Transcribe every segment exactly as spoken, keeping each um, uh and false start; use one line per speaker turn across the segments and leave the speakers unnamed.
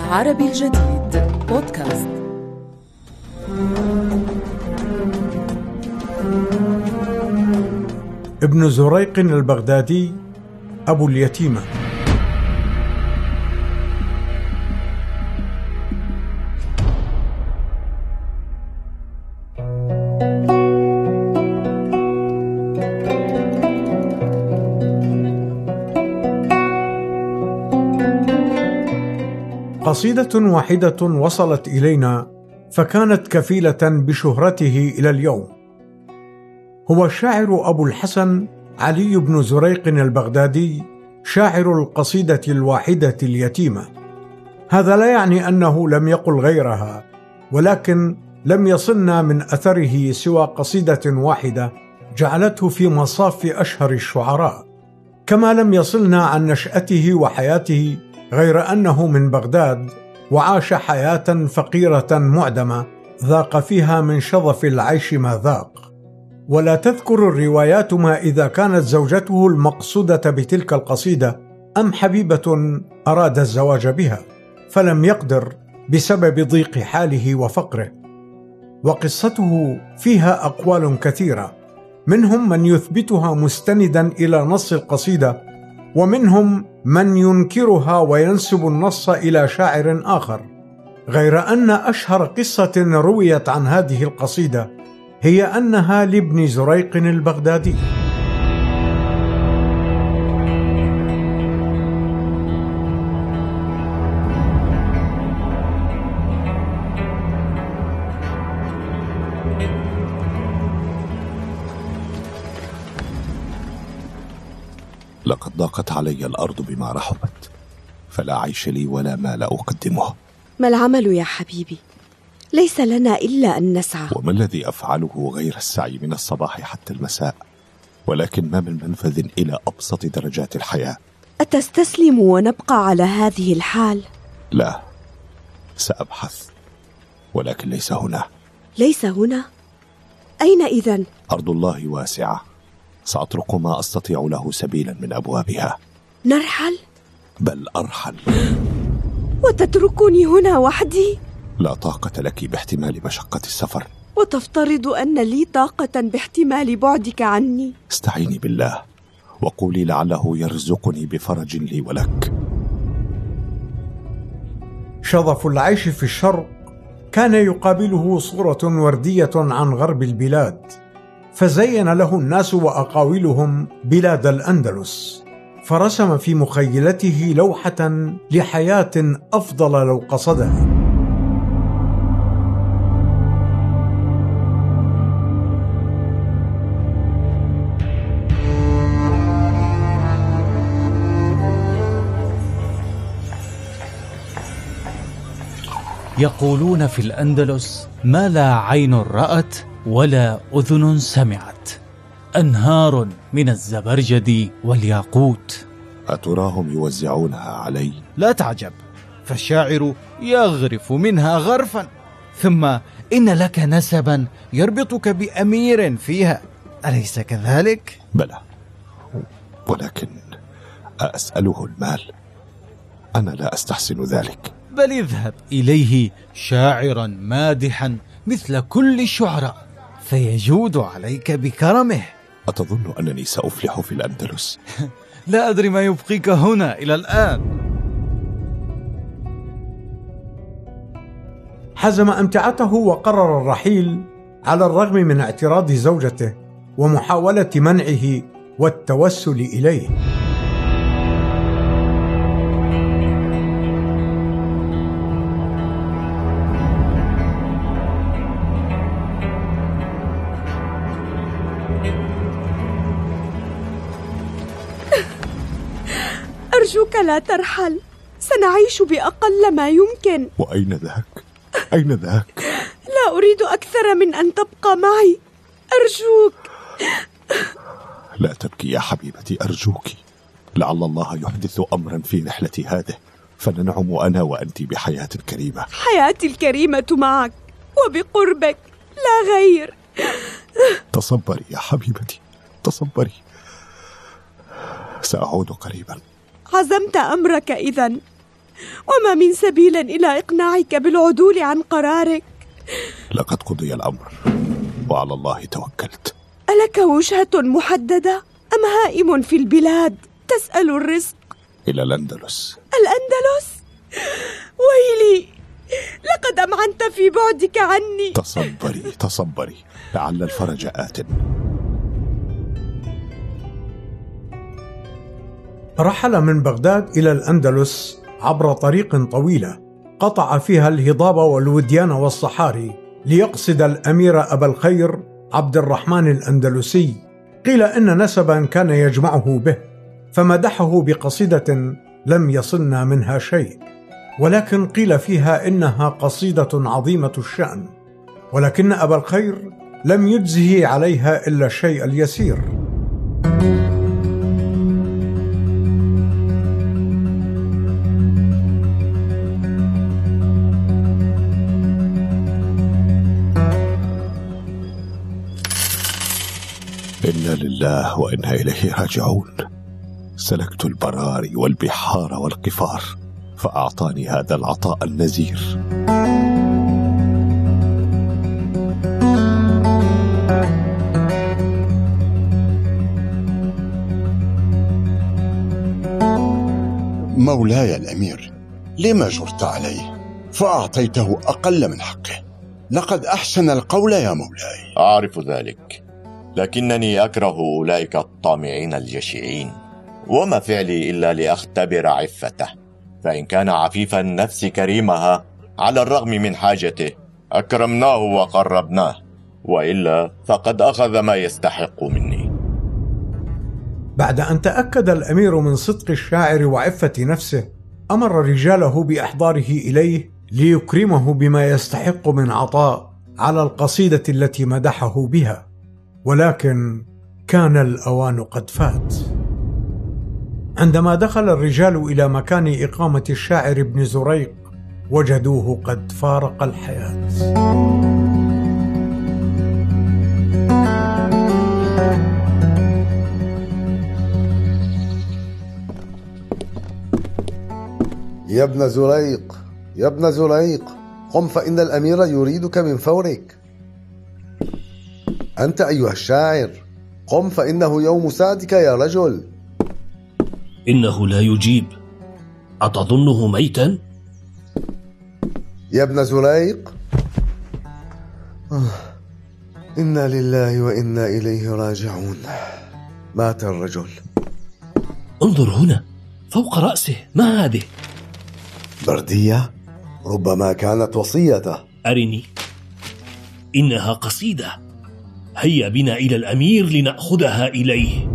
عربي الجديد بودكاست.
ابن زريق البغدادي أبو اليتيمة. قصيدة واحدة وصلت إلينا فكانت كفيلة بشهرته إلى اليوم. هو الشاعر أبو الحسن علي بن زريق البغدادي، شاعر القصيدة الواحدة اليتيمة. هذا لا يعني أنه لم يقل غيرها، ولكن لم يصلنا من أثره سوى قصيدة واحدة جعلته في مصاف أشهر الشعراء. كما لم يصلنا عن نشأته وحياته غير أنه من بغداد، وعاش حياة فقيرة معدمة ذاق فيها من شظف العيش ما ذاق. ولا تذكر الروايات ما إذا كانت زوجته المقصودة بتلك القصيدة أم حبيبة أراد الزواج بها، فلم يقدر بسبب ضيق حاله وفقره. وقصته فيها أقوال كثيرة، منهم من يثبتها مستندا إلى نص القصيدة، ومنهم من ينكرها وينسب النص إلى شاعر آخر. غير أن أشهر قصة رويت عن هذه القصيدة هي أنها لابن زريق البغدادي.
لقد ضاقت علي الأرض بما رحبت، فلا عيش لي ولا مال أقدمه.
ما العمل يا حبيبي؟ ليس لنا إلا أن نسعى.
وما الذي أفعله غير السعي من الصباح حتى المساء؟ ولكن ما من منفذ إلى أبسط درجات الحياة.
أتستسلم ونبقى على هذه الحال؟
لا، سأبحث، ولكن ليس هنا.
ليس هنا؟ أين إذن؟
أرض الله واسعة، سأطرق ما أستطيع له سبيلا من أبوابها.
نرحل؟
بل أرحل.
وتتركني هنا وحدي؟
لا طاقة لك باحتمال مشقة السفر.
وتفترض أن لي طاقة باحتمال بعدك عني؟
استعيني بالله وقولي لعله يرزقني بفرج لي ولك.
شظف العيش في الشرق كان يقابله صورة وردية عن غرب البلاد، فزين له الناس وأقاويلهم بلاد الأندلس، فرسم في مخيلته لوحة لحياة أفضل لو قصدها.
يقولون في الأندلس ما لا عين رأت ولا أذن سمعت، أنهار من الزبرجد والياقوت.
أتراهم يوزعونها علي؟
لا تعجب، فالشاعر يغرف منها غرفا، ثم إن لك نسبا يربطك بأمير فيها، أليس كذلك؟
بلى، ولكن أسأله المال؟ أنا لا أستحسن ذلك.
بل اذهب إليه شاعرا مادحا مثل كل الشعراء، فيجود عليك بكرمه.
أتظن أنني سأفلح في الأندلس؟
لا أدري ما يبقيك هنا إلى الآن.
حزم أمتعته وقرر الرحيل على الرغم من اعتراض زوجته ومحاولة منعه والتوسل إليه.
أرجوك لا ترحل، سنعيش بأقل ما يمكن.
وأين ذاك؟ أين ذاك؟
لا أريد أكثر من أن تبقى معي، أرجوك.
لا تبكي يا حبيبتي، أرجوك. لعل الله يحدث أمرا في رحلتي هذه، فننعم أنا وأنت بحياة كريمة.
حياتي الكريمة معك وبقربك لا غير.
تصبري يا حبيبتي، تصبري، سأعود قريبا.
عزمت أمرك إذن، وما من سبيل إلى إقناعك بالعدول عن قرارك.
لقد قضي الأمر وعلى الله توكلت.
ألك وجهة محددة أم هائم في البلاد تسأل الرزق؟
إلى الأندلس.
الأندلس؟ ويلي، لقد أمعنت في بعدك عني.
تصبري تصبري، لعل الفرج آت.
رحل من بغداد إلى الأندلس عبر طريق طويلة قطع فيها الهضاب والوديان والصحاري ليقصد الأمير أبا الخير عبد الرحمن الأندلسي. قيل إن نسبا كان يجمعه به، فمدحه بقصيدة لم يصلنا منها شيء، ولكن قيل فيها إنها قصيدة عظيمة الشأن، ولكن أبا الخير لم يجزه عليها إلا الشيء اليسير.
إنا لله وإنا إليه راجعون. سلكت البراري والبحار والقفار، فأعطاني هذا العطاء النزير.
مولاي الأمير، لما جرت عليه فأعطيته أقل من حقه؟ لقد أحسن القول يا مولاي.
أعرف ذلك، لكنني أكره أولئك الطامعين الجشعين، وما فعلي إلا لأختبر عفته، فإن كان عفيف النفس كريمها على الرغم من حاجته أكرمناه وقربناه، وإلا فقد أخذ ما يستحق مني.
بعد أن تأكد الأمير من صدق الشاعر وعفة نفسه، أمر رجاله بإحضاره إليه ليكرمه بما يستحق من عطاء على القصيدة التي مدحه بها، ولكن كان الأوان قد فات. عندما دخل الرجال إلى مكان إقامة الشاعر ابن زريق وجدوه قد فارق الحياة.
يا ابن زريق، يا ابن زريق، قم فإن الأمير يريدك من فورك. أنت أيها الشاعر، قم فإنه يوم سعدك يا رجل.
إنه لا يجيب، أتظنه ميتا؟
يا ابن زريق، آه. إنا لله وإنا إليه راجعون. مات الرجل.
انظر هنا فوق رأسه، ما هذه؟
بردية؟ ربما كانت وصيته.
أرني، إنها قصيدة. هيا بنا إلى الأمير لنأخذها إليه.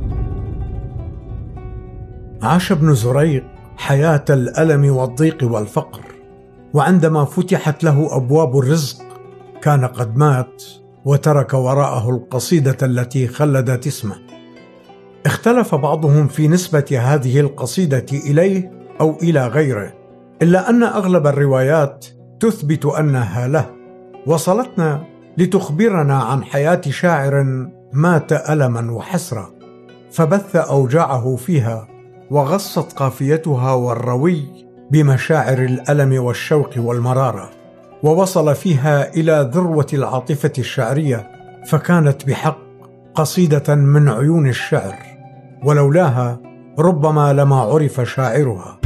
عاش ابن زريق حياة الألم والضيق والفقر، وعندما فتحت له أبواب الرزق كان قد مات وترك وراءه القصيدة التي خلدت اسمه. اختلف بعضهم في نسبة هذه القصيدة إليه أو إلى غيره، إلا أن أغلب الروايات تثبت أنها له. وصلتنا لتخبرنا عن حياة شاعر مات ألما وحسرة، فبث أوجاعه فيها وغصت قافيتها والروي بمشاعر الألم والشوق والمرارة، ووصل فيها إلى ذروة العاطفة الشعرية، فكانت بحق قصيدة من عيون الشعر، ولولاها ربما لما عرف شاعرها.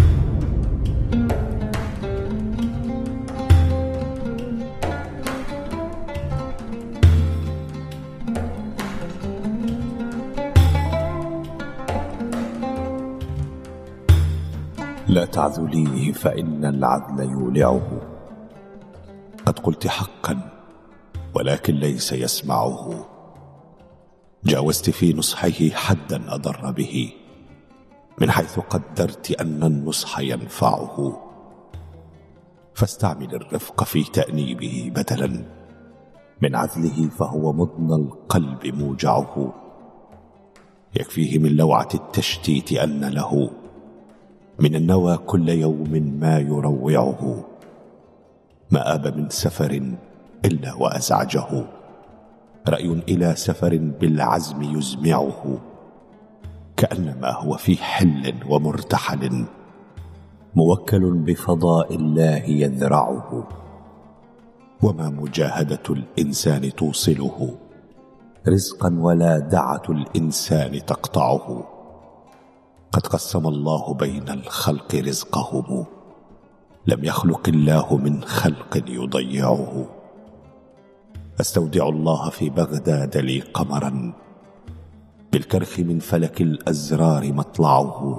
لا تعذليه فإن العذل يولعه. قد قلت حقا ولكن ليس يسمعه. جاوزت في نصحه حدا أضر به، من حيث قدرت أن النصح ينفعه. فاستعمل الرفق في تأنيبه بدلا من عذله، فهو مضن القلب موجعه. يكفيه من لوعة التشتيت أن له من النوى كل يوم ما يروعه. ما آب من سفر إلا وأزعجه، رأي إلى سفر بالعزم يزمعه. كأنما هو في حل ومرتحل، موكل بفضاء الله يذرعه، وما مجاهدة الإنسان توصله رزقا ولا دعة الإنسان تقطعه. قد قسم الله بين الخلق رزقهم، لم يخلق الله من خلق يضيعه. أستودع الله في بغداد لي قمرا، بالكرخ من فلك الأزرار مطلعه.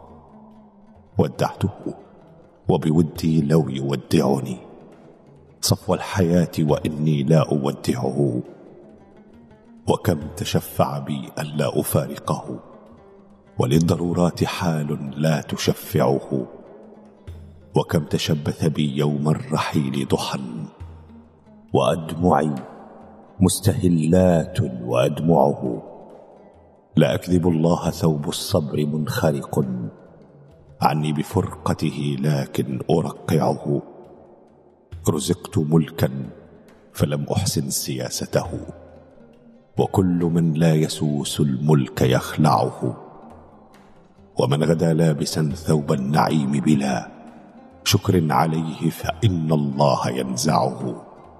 ودعته وبودي لو يودعني صفو الحياة وإني لا أودعه. وكم تشفع بي ألا أفارقه، وللضرورات حال لا تشفعه. وكم تشبث بي يوم الرحيل ضحى، وأدمعي مستهلات وأدمعه. لا أكذب الله ثوب الصبر منخرق عني بفرقته، لكن أرقعه. رزقت ملكا فلم أحسن سياسته، وكل من لا يسوس الملك يخلعه. ومن غدا لابسا ثوب النعيم بلا شكر عليه، فإن الله ينزعه.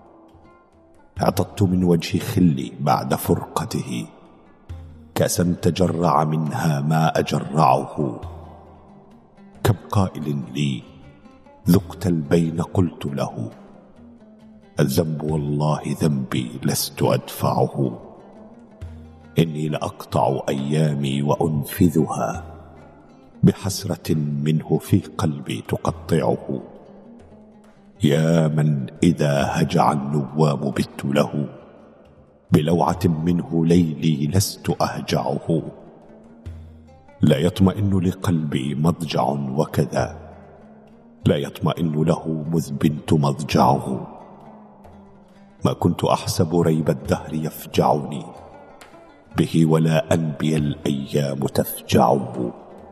اعطت من وجه خلي بعد فرقته، كأسا تجرع منها ما أجرعه. كم قائل لي ذقت البين قلت له، الذنب والله ذنبي لست أدفعه. إني لأقطع أيامي وأنفذها، بحسرة منه في قلبي تقطعه. يا من إذا هجع النوام بت له، بلوعة منه ليلي لست أهجعه. لا يطمئن لقلبي مضجع وكذا، لا يطمئن له مذ بنت مضجعه. ما كنت أحسب ريب الدهر يفجعني به، ولا أنبي الأيام تفجعه.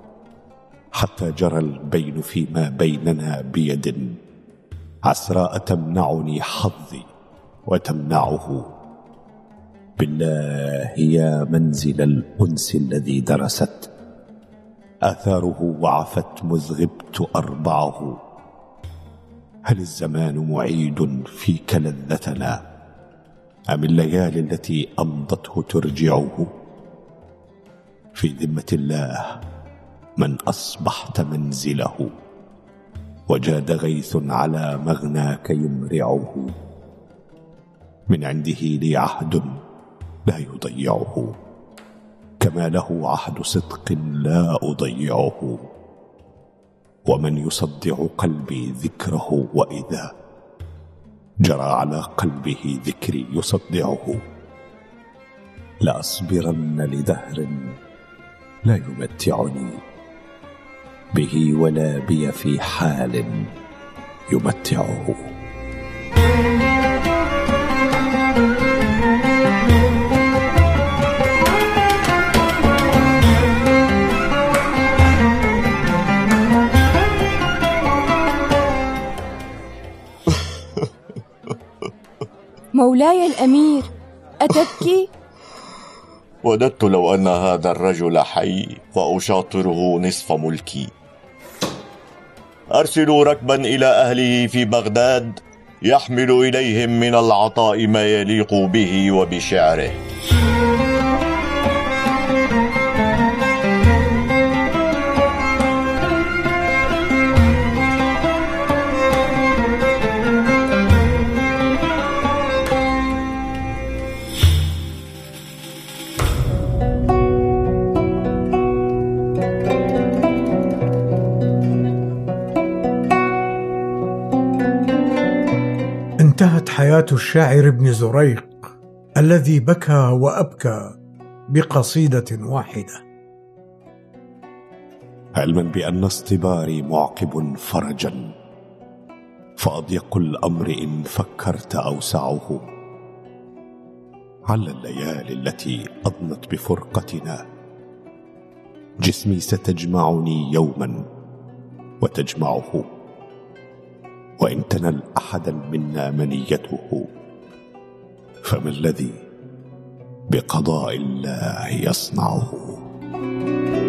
حتى جرى البين فيما بيننا بيد عسراء تمنعني حظي وتمنعه. بالله يا منزل الأنس الذي درست آثاره وعفت مذ غبت أربعه. هل الزمان معيد فيك لذتنا، أم الليالي التي أمضته ترجعه؟ في ذمة الله من أصبحت منزله، وجاد غيث على مغناك يمرعه. من عنده لي عهد لا يضيعه، كما له عهد صدق لا أضيعه. ومن يصدع قلبي ذكره، وإذا جرى على قلبه ذكري يصدعه. لأصبرن لدهر لا يمتعني به، ولا بي في حال يمتعه.
مولاي الأمير، أتبكي؟
وددت لو أن هذا الرجل حي فأشاطره نصف ملكي. أرسلوا ركبا إلى أهله في بغداد يحمل إليهم من العطاء ما يليق به وبشعره.
انتهت حياة الشاعر ابن زريق الذي بكى وأبكى بقصيدة واحدة.
علما بأن اصطباري معقب فرجا، فأضيق الأمر إن فكرت أوسعه. على الليالي التي أضنت بفرقتنا، جسمي ستجمعني يوما وتجمعه. وإن تنل أحدا منا منيته، فما الذي بقضاء الله يصنعه؟